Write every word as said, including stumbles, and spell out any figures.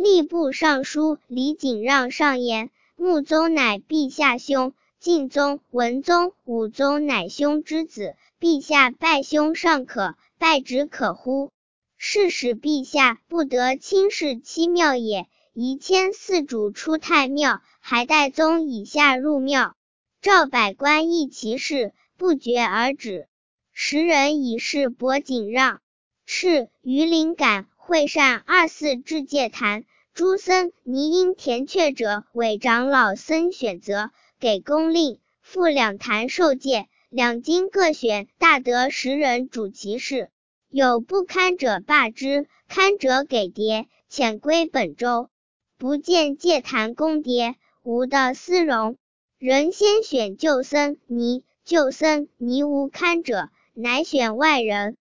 吏部尚书李景让上言，穆宗乃陛下兄，敬宗、文宗、武宗乃兄之子，陛下拜兄尚可，拜侄可乎？是使陛下不得轻视其庙也。宜迁四主出太庙，还代宗以下入庙。召百官议其事，不决而止。时人以示薄景让。敕于灵感会善二寺至戒坛，诸僧拟因填阙者为长老僧选择，给公令，复两坛受戒，两经各选大德十人主其事。有不堪者罢之，堪者给牒，遣归本州。不见戒坛公牒，无的私容。人先选旧僧尼，旧僧尼无堪者，乃选外人。